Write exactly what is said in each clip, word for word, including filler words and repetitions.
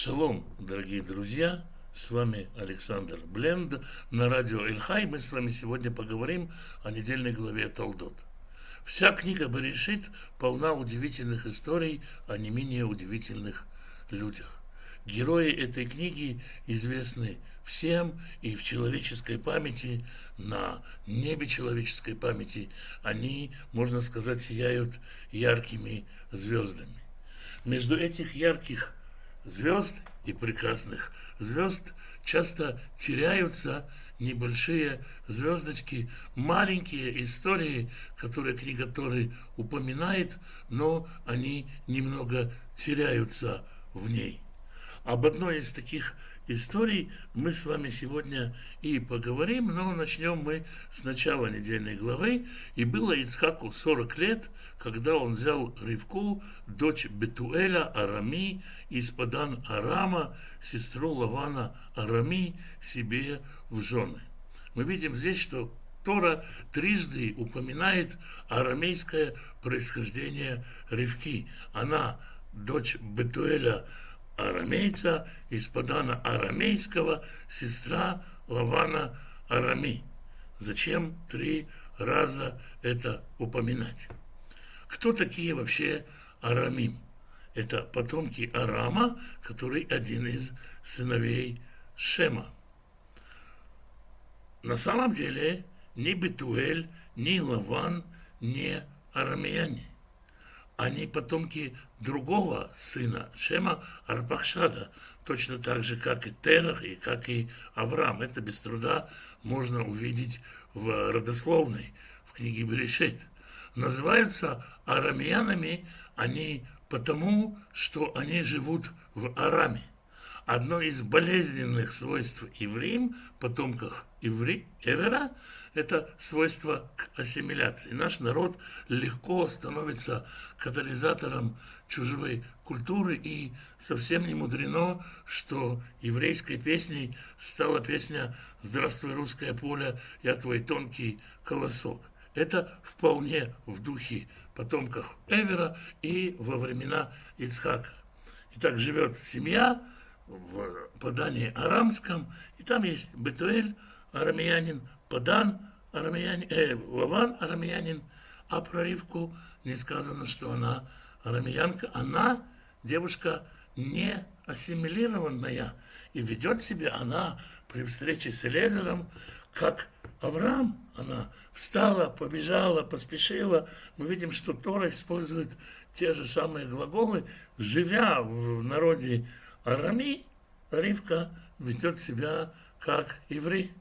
Шалом, дорогие друзья, с вами Александр Бленд на радио Эль-Хай. Мы с вами сегодня поговорим о недельной главе Толдот. Вся книга Берешит полна удивительных историй о не менее удивительных людях. Герои этой книги известны всем, и в человеческой памяти, на небе человеческой памяти, они, можно сказать, сияют яркими звездами. Между этих ярких звезд и прекрасных звезд часто теряются небольшие звездочки, маленькие истории, которые книга Торы упоминает, но они немного теряются в ней. Об одной из таких историй мы с вами сегодня и поговорим, но начнем мы с начала недельной главы. И было Ицхаку сорок лет, когда он взял Ривку, дочь Бетуэля Арами, из Падан Арама, сестру Лавана Арами, себе в жены. Мы видим здесь, что Тора трижды упоминает арамейское происхождение Ривки. Она дочь Бетуэля арамейца, из Падана арамейского, сестра Лавана Арами. Зачем три раза это упоминать? Кто такие вообще арамим? Это потомки Арама, который один из сыновей Шема. На самом деле ни Бетуэль, ни Лаван не арамеяне. Они потомки другого сына Шема, Арпахшада, точно так же, как и Терах и как и Авраам. Это без труда можно увидеть в родословной, в книге Берешит. Называются арамеянами они потому, что они живут в Араме. Одно из болезненных свойств евреям, потомков Иври, Эвера, это свойство к ассимиляции. Наш народ легко становится катализатором чужой культуры, и совсем не мудрено, что еврейской песней стала песня «Здравствуй, русское поле, я твой тонкий колосок». Это вполне в духе потомков Эвера и во времена Ицхака. Итак, живет семья в Падане Арамском, и там есть Бетуэль, арамеянин, Падан, арамеянин, э, Лаван, арамеянин, а про Ривку не сказано, что она арамеянка. Она девушка не ассимилированная, и ведет себя она при встрече с Элиэзером как Авраам. Она встала, побежала, поспешила. Мы видим, что Тора использует те же самые глаголы. Живя в народе Арами, Ривка ведет себя как еврей.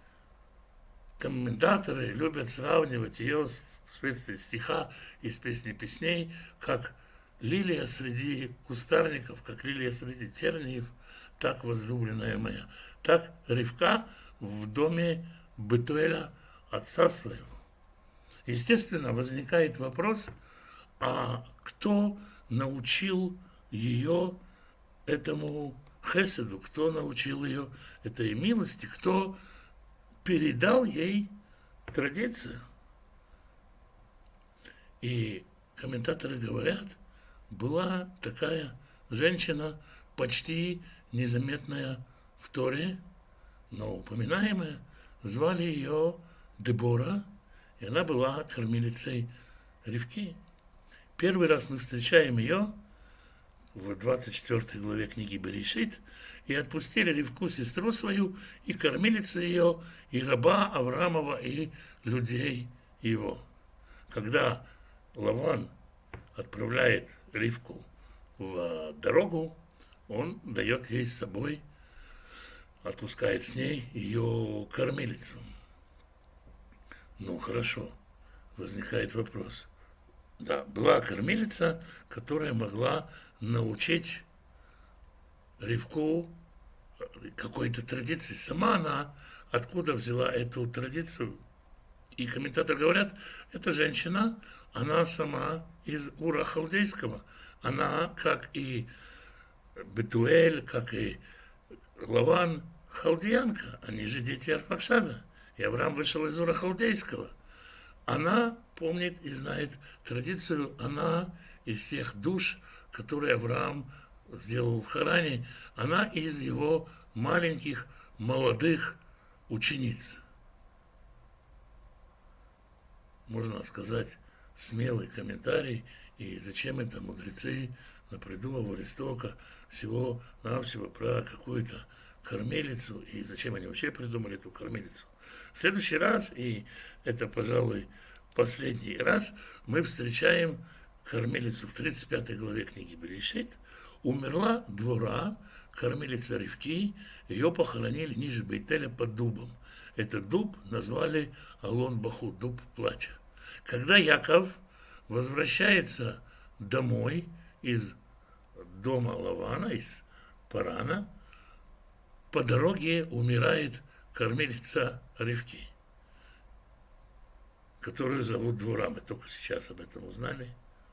Комментаторы любят сравнивать ее вследствие стиха из «Песни песней», как лилия среди кустарников, как лилия среди терниев, так возлюбленная моя. Так Ривка в доме Бетуэля, отца своего. Естественно, возникает вопрос, а кто научил ее этому хеседу, кто научил ее этой милости, кто передал ей традицию. И комментаторы говорят, была такая женщина, почти незаметная в Торе, но упоминаемая, звали ее Дебора, и она была кормилицей Ривки. Первый раз мы встречаем ее в двадцать четвёртой главе книги Берешит, и отпустили Ривку, сестру свою, и кормилицу ее, и раба Авраамова, и людей его. Когда Лаван отправляет Ривку в дорогу, он дает ей с собой, отпускает с ней ее кормилицу. Ну, хорошо, возникает вопрос. Да, была кормилица, которая могла научить Ривку какой-то традиции. Сама она откуда взяла эту традицию? И комментаторы говорят, эта женщина, она сама из Ура Халдейского. Она, как и Бетуэль, как и Лаван, халдеянка. Они же дети Арпахшада. И Авраам вышел из Ура Халдейского. Она помнит и знает традицию. Она из тех душ, которые Авраам сделал в Харане, она из его маленьких, молодых учениц. Можно сказать, смелый комментарий, и зачем это мудрецы напридумывали столько всего-навсего про какую-то кормилицу, и зачем они вообще придумали эту кормилицу. В следующий раз, и это, пожалуй, последний раз, мы встречаем кормилицу в тридцать пятой главе книги Берешит. Умерла Двора, кормилица Ривки, ее похоронили ниже Бейтеля под дубом. Этот дуб назвали Алон Баху, дуб плача. Когда Яков возвращается домой из дома Лавана, из Парана, по дороге умирает кормилица Ривки, которую зовут Двора. Мы только сейчас об этом узнали.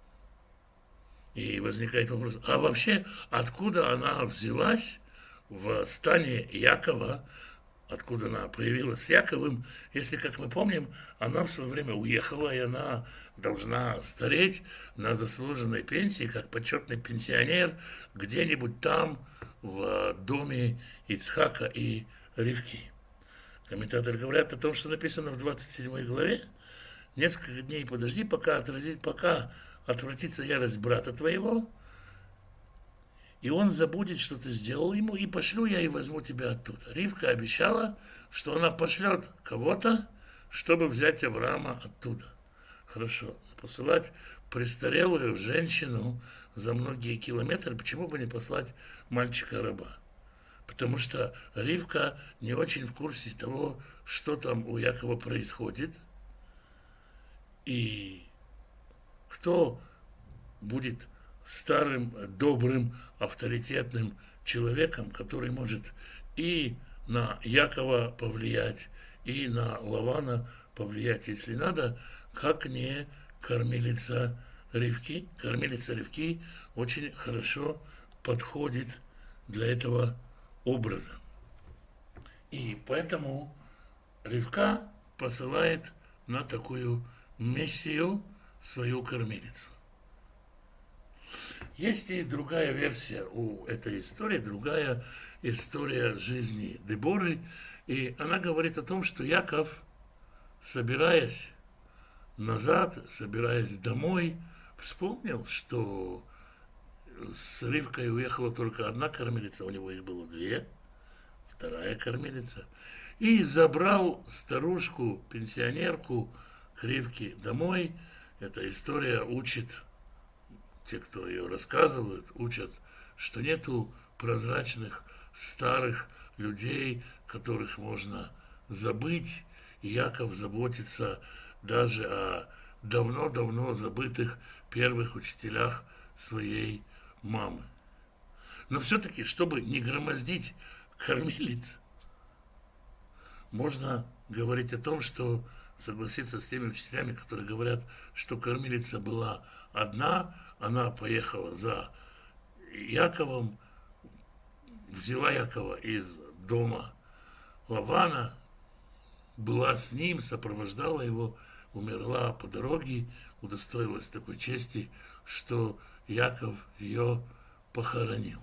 И возникает вопрос, а вообще откуда она взялась в стане Якова, откуда она появилась с Яковым, если, как мы помним, она в свое время уехала, и она должна стареть на заслуженной пенсии, как почетный пенсионер, где-нибудь там, в доме Ицхака и Ривки. Комментаторы говорят о том, что написано в двадцать седьмой главе. Несколько дней подожди, пока, отразить, пока отвратится ярость брата твоего, и он забудет, что ты сделал ему, и пошлю я и возьму тебя оттуда. Ривка обещала, что она пошлет кого-то, чтобы взять Авраама оттуда. Хорошо, посылать престарелую женщину за многие километры, почему бы не послать мальчика-раба? Потому что Ривка не очень в курсе того, что там у Якова происходит, и кто будет старым, добрым, авторитетным человеком, который может и на Якова повлиять, и на Лавана повлиять, если надо, как не кормилица Ривки. Кормилица Ривки очень хорошо подходит для этого образа. И поэтому Ривка посылает на такую миссию свою кормилицу. Есть и другая версия у этой истории, другая история жизни Деборы, и она говорит о том, что Яков, собираясь назад, собираясь домой, вспомнил, что с Ривкой уехала только одна кормилица, у него их было две, вторая кормилица, и забрал старушку, пенсионерку к Ривке домой. Эта история учит, те, кто ее рассказывают, учат, что нету прозрачных старых людей, которых можно забыть, и Яков заботится даже о давно-давно забытых первых учителях своей мамы. Но все-таки, чтобы не громоздить кормилиц, можно говорить о том, что согласиться с теми учителями, которые говорят, что кормилица была одна, она поехала за Яковом, взяла Якова из дома Лавана, была с ним, сопровождала его, умерла по дороге, удостоилась такой чести, что Яков ее похоронил.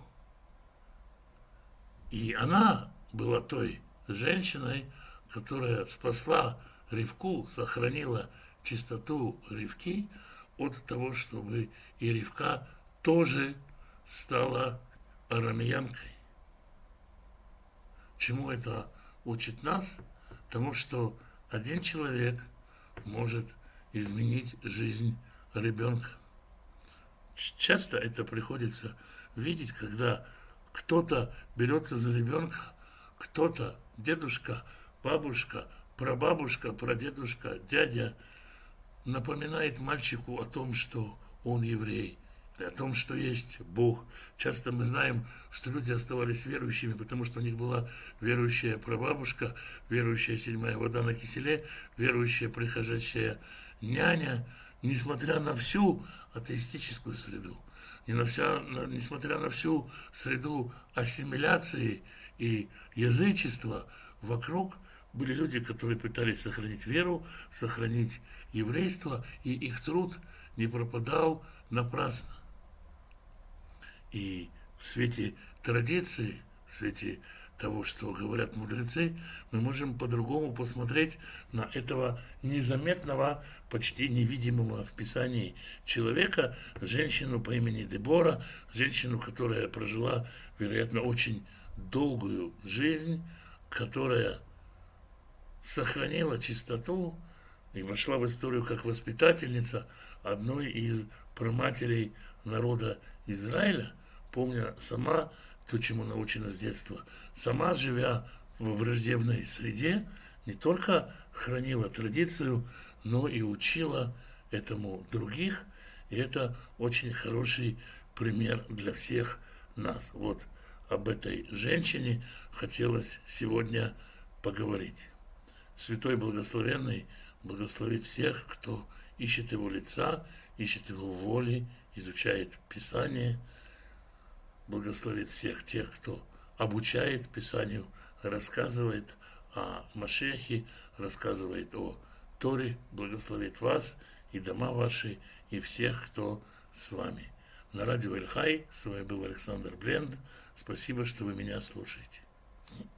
И она была той женщиной, которая спасла Ривку, сохранила чистоту Ривки от того, чтобы и Ривка тоже стала арамеянкой. Чему это учит нас? Тому, что один человек может изменить жизнь ребенка. Часто это приходится видеть, когда кто-то берется за ребенка, кто-то, дедушка, бабушка, прабабушка, прадедушка, дядя, напоминает мальчику о том, что он еврей, и о том, что есть Бог. Часто мы знаем, что люди оставались верующими, потому что у них была верующая прабабушка, верующая седьмая вода на киселе, верующая приходящая няня, несмотря на всю атеистическую среду, не на вся, на, несмотря на всю среду ассимиляции и язычества, вокруг были люди, которые пытались сохранить веру, сохранить еврейство, и их труд не пропадал напрасно. И в свете традиции, в свете того, что говорят мудрецы, мы можем по-другому посмотреть на этого незаметного, почти невидимого в Писании человека, женщину по имени Дебора, женщину, которая прожила, вероятно, очень долгую жизнь, которая сохранила чистоту и вошла в историю как воспитательница одной из праматерей народа Израиля, помня сама то, чему научена с детства, сама, живя во враждебной среде, не только хранила традицию, но и учила этому других. И это очень хороший пример для всех нас. Вот об этой женщине хотелось сегодня поговорить. Святой Благословенный благословит всех, кто ищет Его лица, ищет Его воли, изучает Писание, благословит всех тех, кто обучает Писанию, рассказывает о Машехе, рассказывает о Торе, благословит вас и дома ваши, и всех, кто с вами. На радио Эль Хай с вами был Александр Бленд. Спасибо, что вы меня слушаете.